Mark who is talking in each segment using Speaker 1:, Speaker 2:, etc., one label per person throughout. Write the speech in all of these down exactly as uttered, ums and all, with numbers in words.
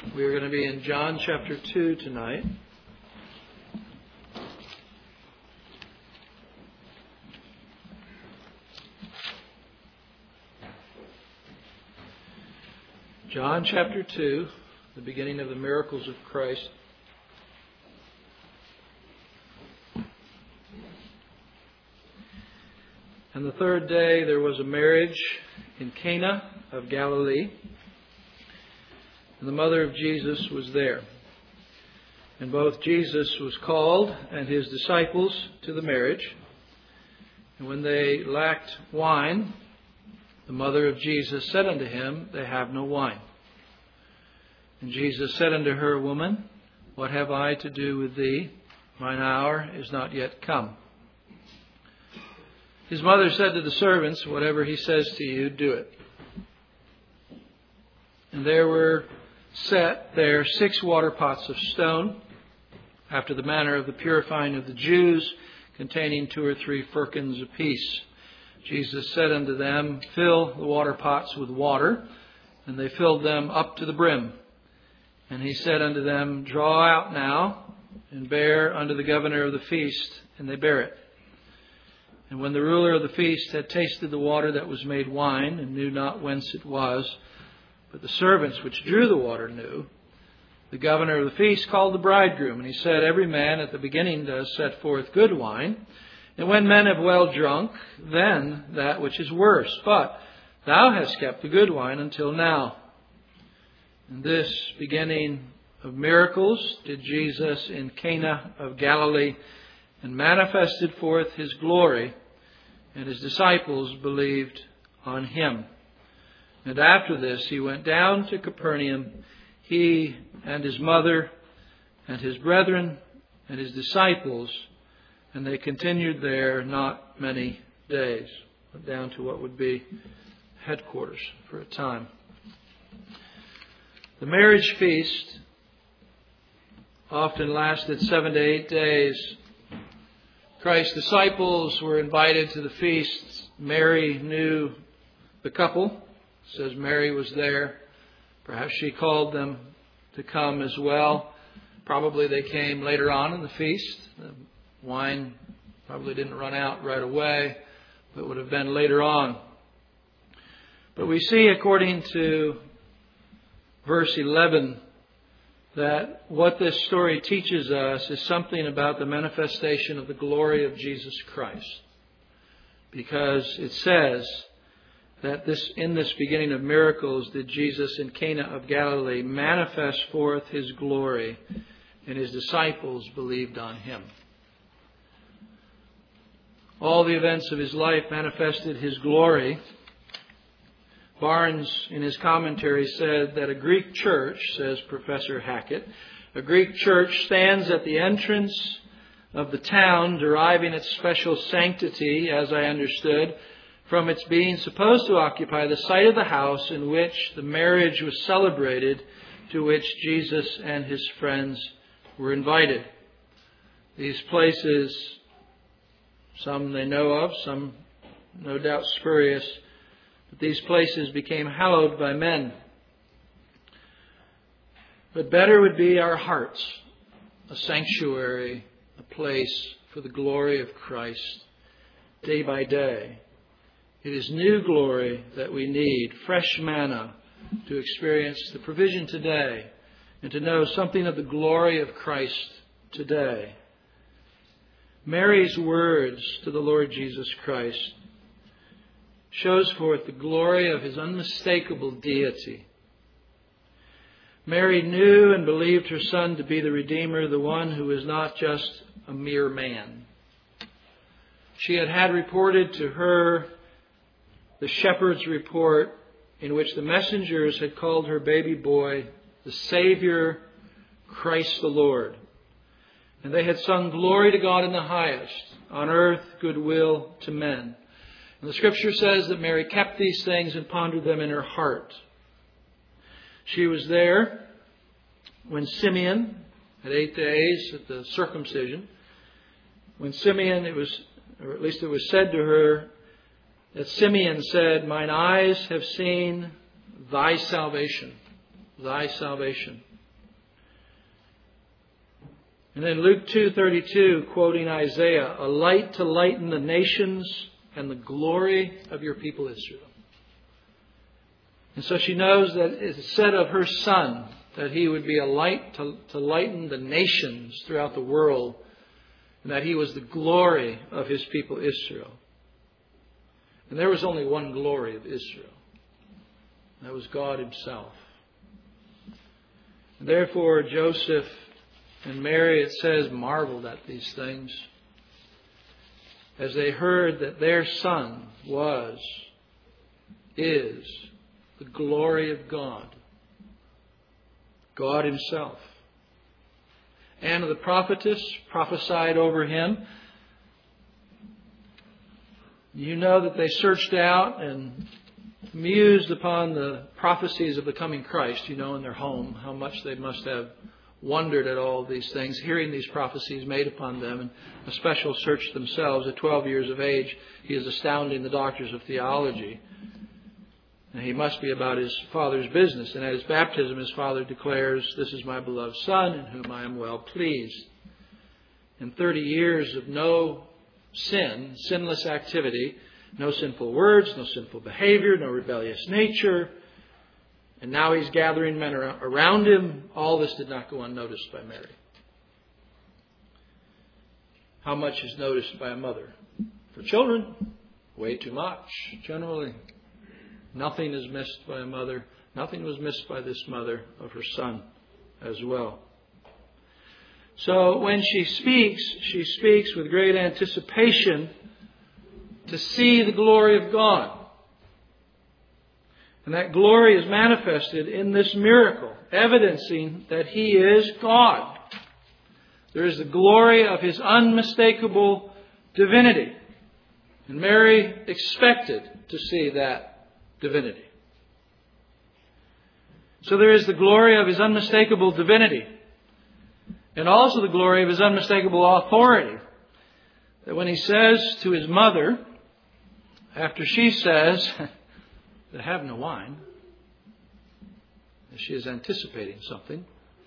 Speaker 1: We are going to be in John chapter two tonight. John chapter two, the beginning of the miracles of Christ. And the third day there was a marriage in Cana of Galilee, and the mother of Jesus was there. And both Jesus was called and his disciples to the marriage. And when they lacked wine, the mother of Jesus said unto him, They have no wine. And Jesus said unto her, Woman, what have I to do with thee? Mine hour is not yet come. His mother said to the servants, Whatever he says to you, do it. And there were set there six water pots of stone, after the manner of the purifying of the Jews, containing two or three firkins apiece. Jesus said unto them, Fill the water pots with water. And they filled them up to the brim. And he said unto them, Draw out now, and bear unto the governor of the feast. And they bare it. And when the ruler of the feast had tasted the water that was made wine, and knew not whence it was, but the servants which drew the water knew, the governor of the feast called the bridegroom. And he said, Every man at the beginning does set forth good wine, and when men have well drunk, then that which is worse. But thou hast kept the good wine until now. And this beginning of miracles did Jesus in Cana of Galilee, and manifested forth his glory, and his disciples believed on him. And after this he went down to Capernaum, he and his mother, and his brethren, and his disciples, and they continued there not many days. Went down to what would be headquarters for a time. The marriage feast often lasted seven to eight days. Christ's disciples were invited to the feast. Mary knew the couple. It says Mary was there. Perhaps she called them to come as well. Probably they came later on in the feast. The wine probably didn't run out right away, but would have been later on. But we see, according to verse eleven, that what this story teaches us is something about the manifestation of the glory of Jesus Christ. Because it says that this in this beginning of miracles did Jesus in Cana of Galilee manifest forth his glory, and his disciples believed on him. All the events of his life manifested his glory. Barnes, in his commentary, said that a Greek church, says Professor Hackett, a Greek church stands at the entrance of the town, deriving its special sanctity, as I understood, from its being supposed to occupy the site of the house in which the marriage was celebrated, to which Jesus and his friends were invited. These places, some they know of, some no doubt spurious, but these places became hallowed by men. But better would be our hearts, a sanctuary, a place for the glory of Christ, day by day. It is new glory that we need, fresh manna to experience the provision today and to know something of the glory of Christ today. Mary's words to the Lord Jesus Christ shows forth the glory of his unmistakable deity. Mary knew and believed her son to be the Redeemer, the one who is not just a mere man. She had had reported to her the shepherd's report in which the messengers had called her baby boy the Savior, Christ the Lord. And they had sung glory to God in the highest, on earth goodwill to men. And the scripture says that Mary kept these things and pondered them in her heart. She was there when Simeon, at eight days at the circumcision, when Simeon, it was, or at least it was said to her, that Simeon said, Mine eyes have seen thy salvation, thy salvation. And then Luke two thirty-two, quoting Isaiah, a light to lighten the nations and the glory of your people Israel. And so she knows that it's said of her son that he would be a light to, to lighten the nations throughout the world, and that he was the glory of his people Israel. And there was only one glory of Israel. That was God himself. And therefore, Joseph and Mary, it says, marveled at these things as they heard that their son was, is, the glory of God. God himself. Anna the prophetess prophesied over him. You know that they searched out and mused upon the prophecies of the coming Christ, you know, in their home, how much they must have wondered at all these things, hearing these prophecies made upon them, and a special search themselves. At twelve years of age, he is astounding the doctors of theology. And he must be about his father's business. And at his baptism, his father declares, "This is my beloved son, in whom I am well pleased." In thirty years of no sin, sinless activity, no sinful words, no sinful behavior, no rebellious nature, and now he's gathering men around him. All this did not go unnoticed by Mary. How much is noticed by a mother? For children, way too much, generally. Nothing is missed by a mother. Nothing was missed by this mother of her son as well. So when she speaks, she speaks with great anticipation to see the glory of God. And that glory is manifested in this miracle, evidencing that he is God. There is the glory of his unmistakable divinity. And Mary expected to see that divinity. So there is the glory of his unmistakable divinity, and also the glory of his unmistakable authority. That when he says to his mother, after she says, "They have no wine," she is anticipating something.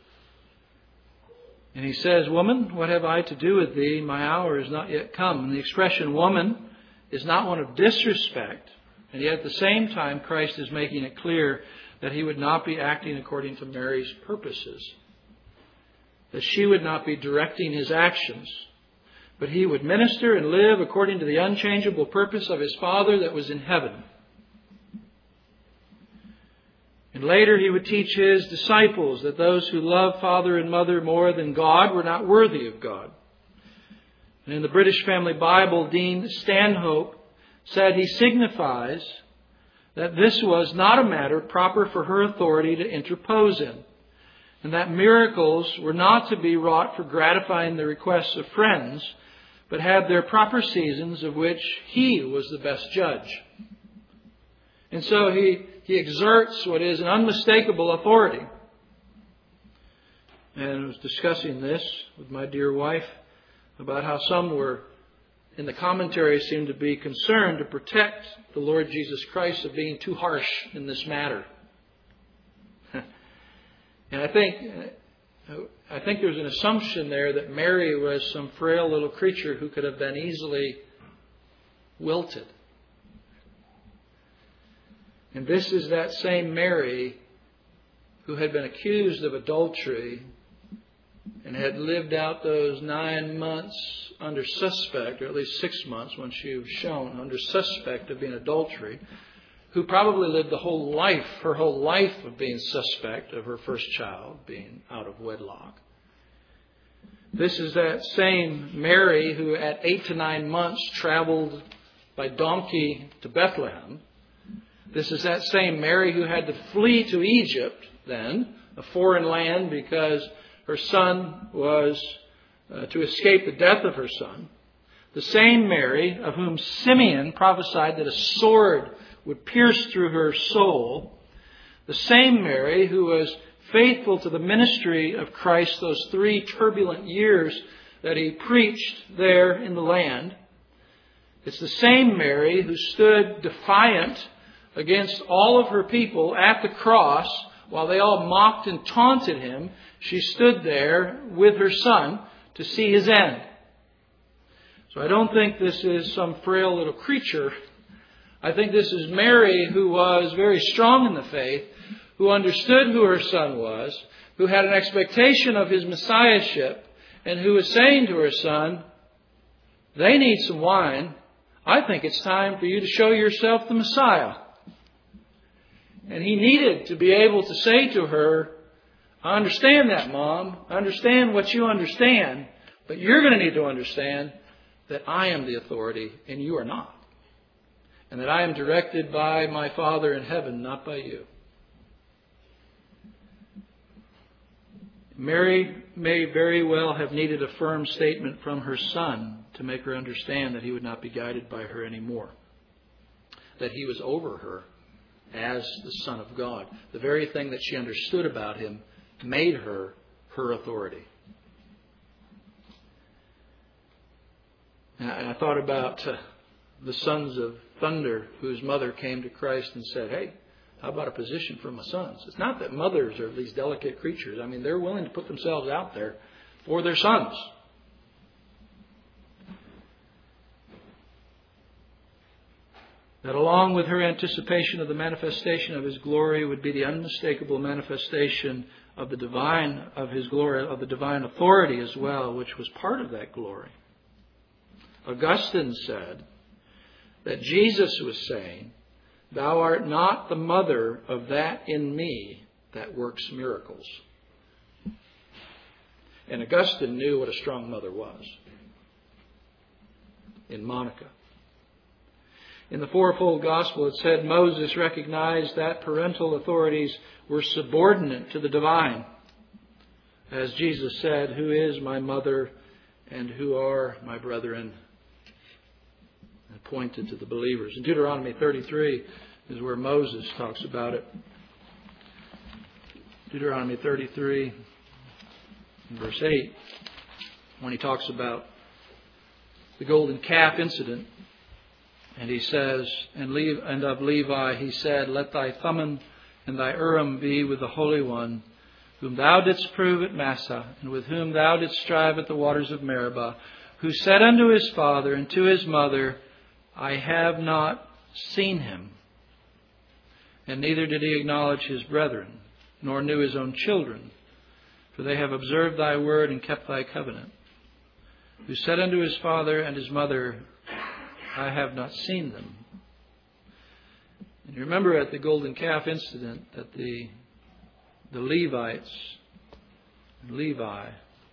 Speaker 1: And he says, "Woman, what have I to do with thee? My hour is not yet come." And the expression woman is not one of disrespect. And yet at the same time, Christ is making it clear that he would not be acting according to Mary's purposes. That she would not be directing his actions. But he would minister and live according to the unchangeable purpose of his Father that was in heaven. And later he would teach his disciples that those who love father and mother more than God were not worthy of God. And in the British Family Bible, Dean Stanhope said he signifies that this was not a matter proper for her authority to interpose in, and that miracles were not to be wrought for gratifying the requests of friends, but had their proper seasons of which he was the best judge. And so he, he exerts what is an unmistakable authority. And I was discussing this with my dear wife about how some were in the commentary seem to be concerned to protect the Lord Jesus Christ of being too harsh in this matter. And I think I think there's an assumption there that Mary was some frail little creature who could have been easily wilted. And this is that same Mary who had been accused of adultery and had lived out those nine months under suspect, or at least six months when she was shown under suspect of being adultery, who probably lived the whole life, her whole life of being suspect of her first child being out of wedlock. This is that same Mary who at eight to nine months traveled by donkey to Bethlehem. This is that same Mary who had to flee to Egypt then, a foreign land, because her son was uh, to escape the death of her son. The same Mary of whom Simeon prophesied that a sword would pierce through her soul. The same Mary who was faithful to the ministry of Christ those three turbulent years that he preached there in the land. It's the same Mary who stood defiant against all of her people at the cross while they all mocked and taunted him. She stood there with her son, to see his end. So I don't think this is some frail little creature. I think this is Mary, who was very strong in the faith, who understood who her son was, who had an expectation of his messiahship, and who was saying to her son, they need some wine. I think it's time for you to show yourself the Messiah. And he needed to be able to say to her, I understand that, Mom. I understand what you understand. But you're going to need to understand that I am the authority and you are not. And that I am directed by my Father in heaven, not by you. Mary may very well have needed a firm statement from her son to make her understand that he would not be guided by her anymore. That he was over her as the Son of God. The very thing that she understood about him made her her authority. And I thought about uh, the sons of thunder whose mother came to Christ and said, hey, how about a position for my sons? It's not that mothers are these delicate creatures. I mean, they're willing to put themselves out there for their sons. That along with her anticipation of the manifestation of his glory would be the unmistakable manifestation of the divine, of his glory, of the divine authority as well, which was part of that glory. Augustine said that Jesus was saying, thou art not the mother of that in me that works miracles. And Augustine knew what a strong mother was in Monica. In the fourfold gospel, it said Moses recognized that parental authorities were subordinate to the divine. As Jesus said, who is my mother and who are my brethren? And pointed to the believers. In Deuteronomy thirty-three is where Moses talks about it. Deuteronomy thirty-three, verse eight, when he talks about the golden calf incident. And he says, and, Le- and of Levi he said, let thy Thummim and thy Urim be with the Holy One, whom thou didst prove at Massah, and with whom thou didst strive at the waters of Meribah, who said unto his father and to his mother, I have not seen him. And neither did he acknowledge his brethren, nor knew his own children, for they have observed thy word and kept thy covenant. Who said unto his father and his mother, I have not seen them. And you remember at the golden calf incident that the the Levites, Levi,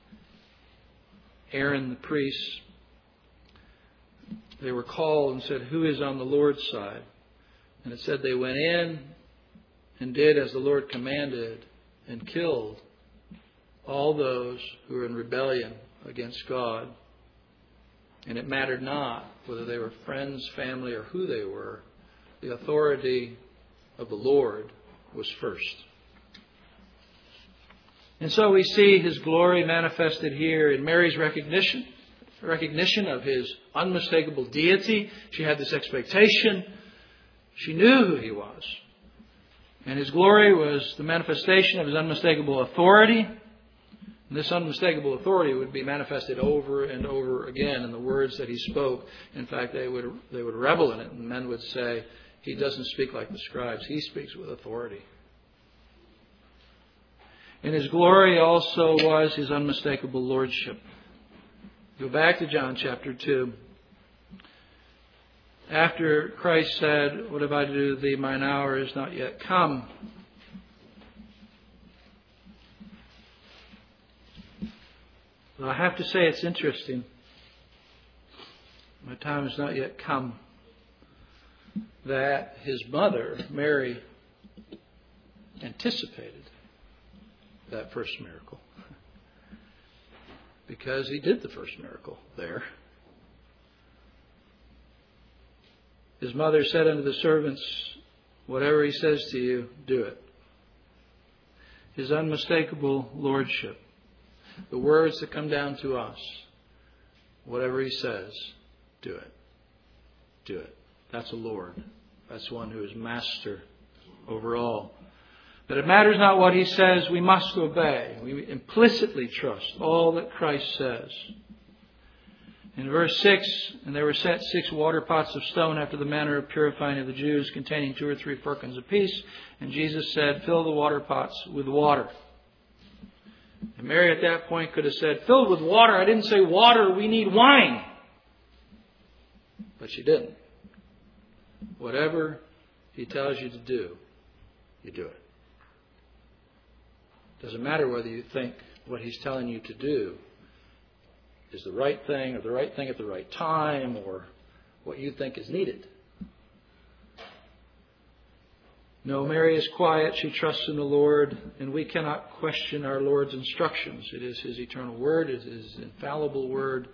Speaker 1: Aaron the priest, they were called and said, who is on the Lord's side? And it said they went in and did as the Lord commanded and killed all those who were in rebellion against God. And it mattered not whether they were friends, family, or who they were. The authority of the Lord was first. And so we see his glory manifested here in Mary's recognition, recognition of his unmistakable deity. She had this expectation. She knew who he was. And his glory was the manifestation of his unmistakable authority. And this unmistakable authority would be manifested over and over again in the words that he spoke. In fact, they would they would revel in it. And men would say, he doesn't speak like the scribes. He speaks with authority. And his glory also was his unmistakable lordship. Go back to John chapter two. After Christ said, what have I to do with thee? Mine hour is not yet come. Well, I have to say it's interesting. My time has not yet come. That his mother, Mary, anticipated that first miracle. Because he did the first miracle there. His mother said unto the servants, whatever he says to you, do it. His unmistakable lordship. The words that come down to us. Whatever he says, do it. Do it. That's a Lord. That's one who is master over all. But it matters not what he says, we must obey. We implicitly trust all that Christ says. In verse six, and there were set six water pots of stone after the manner of purifying of the Jews, containing two or three firkins apiece. And Jesus said, fill the water pots with water. And Mary at that point could have said, filled with water? I didn't say water, we need wine. But she didn't. Whatever he tells you to do, you do it. Doesn't matter whether you think what he's telling you to do is the right thing or the right thing at the right time or what you think is needed. No, Mary is quiet. She trusts in the Lord, and we cannot question our Lord's instructions. It is his eternal word. It is his infallible word.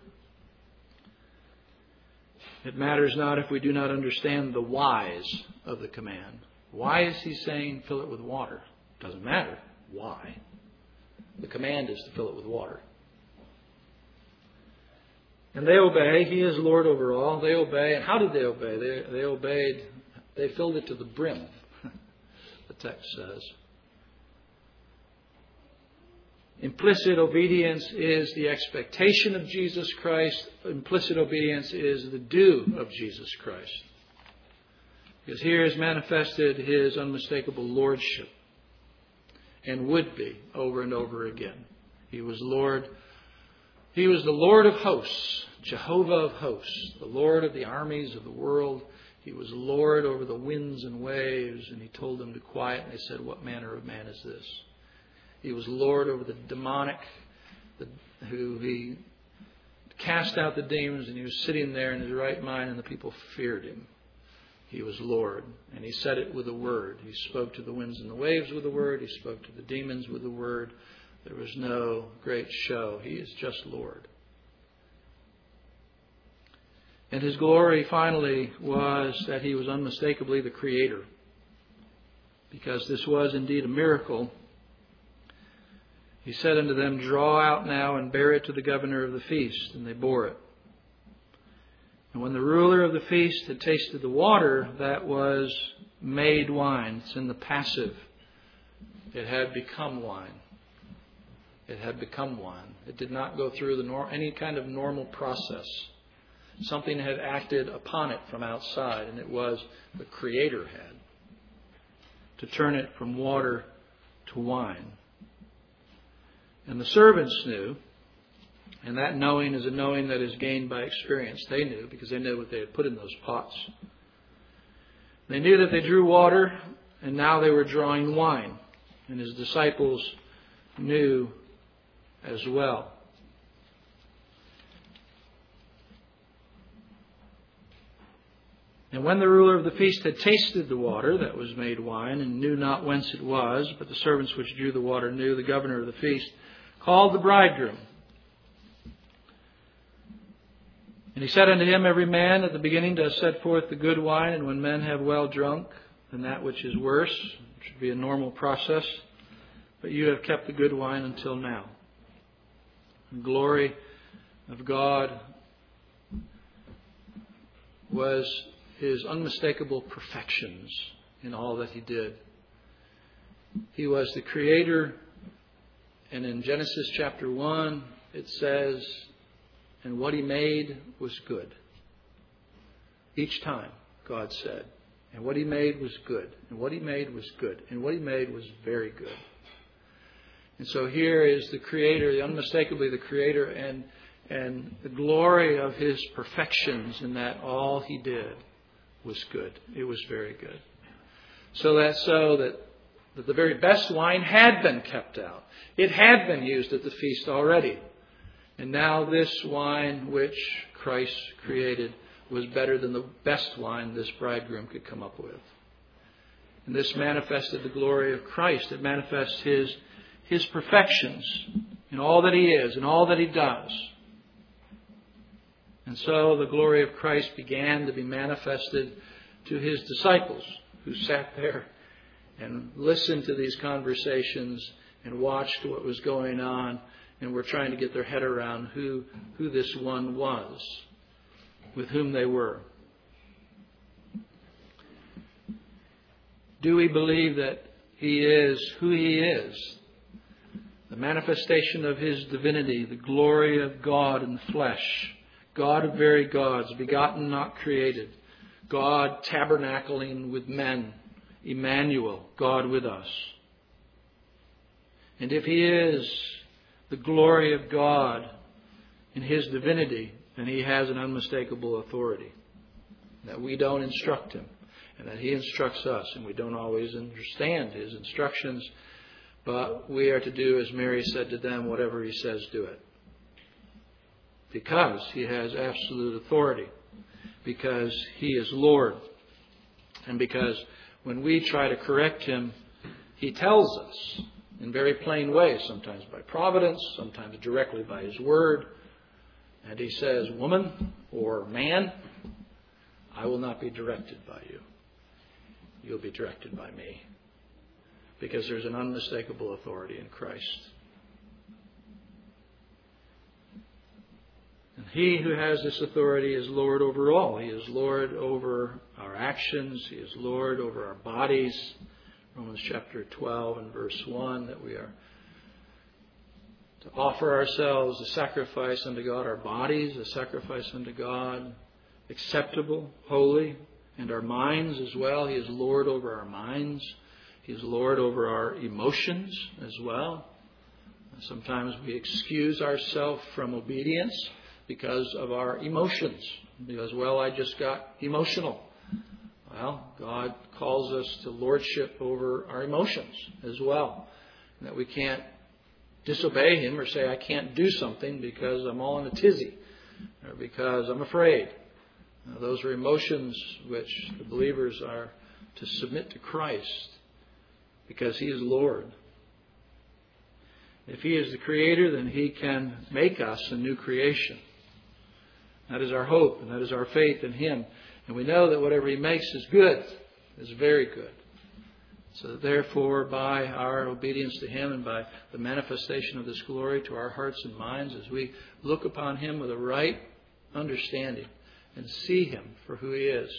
Speaker 1: It matters not if we do not understand the whys of the command. Why is he saying fill it with water? Doesn't matter. Why? The command is to fill it with water. And they obey. He is Lord over all. They obey. And how did they obey? They, they obeyed. They filled it to the brim, the text says. Implicit obedience is the expectation of Jesus Christ. Implicit obedience is the due of Jesus Christ. Because here is manifested his unmistakable lordship. And would be over and over again. He was Lord. He was the Lord of hosts, Jehovah of hosts, the Lord of the armies of the world. He was Lord over the winds and waves, and he told them to quiet, and they said, what manner of man is this? He was Lord over the demonic, the, who he cast out the demons, and he was sitting there in his right mind, and the people feared him. He was Lord, and he said it with a word. He spoke to the winds and the waves with a word. He spoke to the demons with a word. There was no great show. He is just Lord. And his glory finally was that he was unmistakably the Creator. Because this was indeed a miracle. He said unto them, draw out now and bear it to the governor of the feast. And they bore it. And when the ruler of the feast had tasted the water, that was made wine. It's in the passive. It had become wine. It had become wine. It did not go through the nor- any kind of normal process. Something had acted upon it from outside, and it was the Creator had to turn it from water to wine. And the servants knew. And that knowing is a knowing that is gained by experience. They knew because they knew what they had put in those pots. They knew that they drew water, and now they were drawing wine. And his disciples knew as well. And when the ruler of the feast had tasted the water that was made wine, and knew not whence it was, but the servants which drew the water knew, the governor of the feast called the bridegroom. And he said unto him, every man at the beginning does set forth the good wine, and when men have well drunk, then that which is worse, which should be a normal process. But you have kept the good wine until now. The glory of God was his unmistakable perfections in all that he did. He was the Creator, and in Genesis chapter one, it says, and what he made was good. Each time, God said. And what he made was good. And what he made was good. And what he made was very good. And so here is the Creator, the unmistakably the Creator, and, and the glory of his perfections in that all he did was good. It was very good. So that's so that, that the very best wine had been kept out. It had been used at the feast already. And now this wine which Christ created was better than the best wine this bridegroom could come up with. And this manifested the glory of Christ. It manifests his, his perfections in all that he is and all that he does. And so the glory of Christ began to be manifested to his disciples who sat there and listened to these conversations and watched what was going on. And were trying to get their head around who, who this one was, with whom they were. Do we believe that He is who He is. The manifestation of His divinity, the glory of God in the flesh. God of very gods, begotten, not created. God tabernacling with men. Emmanuel, God with us. And if He is the glory of God in His divinity, then He has an unmistakable authority. That we don't instruct Him, and that He instructs us, and we don't always understand His instructions, but we are to do, as Mary said to them, whatever He says, do it. Because He has absolute authority. Because He is Lord. And because when we try to correct Him, He tells us in very plain ways, sometimes by providence, sometimes directly by His word. And He says, woman or man, I will not be directed by you. You'll be directed by me. Because there's an unmistakable authority in Christ. And He who has this authority is Lord over all. He is Lord over our actions. He is Lord over our bodies. Romans chapter twelve and verse one, that we are to offer ourselves a sacrifice unto God, our bodies a sacrifice unto God, acceptable, holy, and our minds as well. He is Lord over our minds. He is Lord over our emotions as well. Sometimes we excuse ourselves from obedience because of our emotions. Because, well, I just got emotional. Well, God calls us to lordship over our emotions as well. And that we can't disobey Him or say, I can't do something because I'm all in a tizzy or because I'm afraid. Now, those are emotions which the believers are to submit to Christ because He is Lord. If He is the Creator, then He can make us a new creation. That is our hope and that is our faith in Him. And we know that whatever He makes is good, is very good. So therefore, by our obedience to Him and by the manifestation of this glory to our hearts and minds, as we look upon Him with a right understanding and see Him for who He is,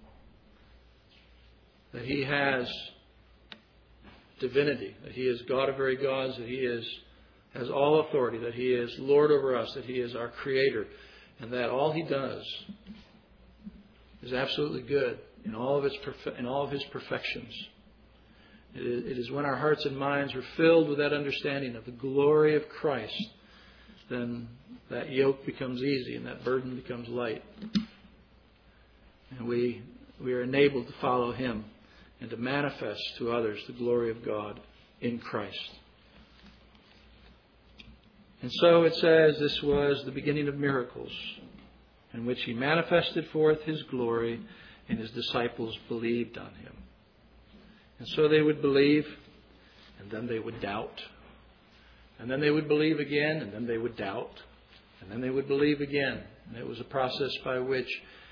Speaker 1: that He has divinity, that He is God of very gods, that He is has all authority, that He is Lord over us, that He is our Creator, and that all He does is absolutely good in all of its perfe- in all of His perfections. It is, it is when our hearts and minds are filled with that understanding of the glory of Christ, then that yoke becomes easy and that burden becomes light. And we we are enabled to follow Him and to manifest to others the glory of God in Christ. And so it says this was the beginning of miracles, in which He manifested forth His glory, and His disciples believed on Him. And so they would believe, and then they would doubt. And then they would believe again, and then they would doubt. And then they would believe again. And it was a process by which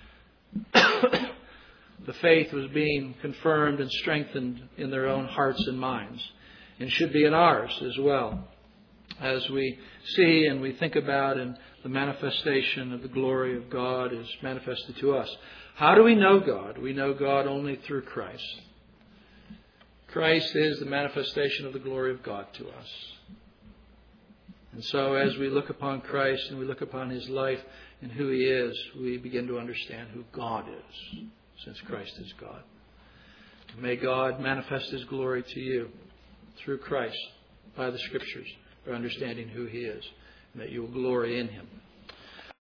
Speaker 1: the faith was being confirmed and strengthened in their own hearts and minds. And should be in ours as well, as we see and we think about and the manifestation of the glory of God is manifested to us. How do we know God? We know God only through Christ. Christ is the manifestation of the glory of God to us. And so as we look upon Christ and we look upon His life and who He is, we begin to understand who God is, since Christ is God. May God manifest His glory to you through Christ by the Scriptures, by understanding who He is, and that you will glory in Him.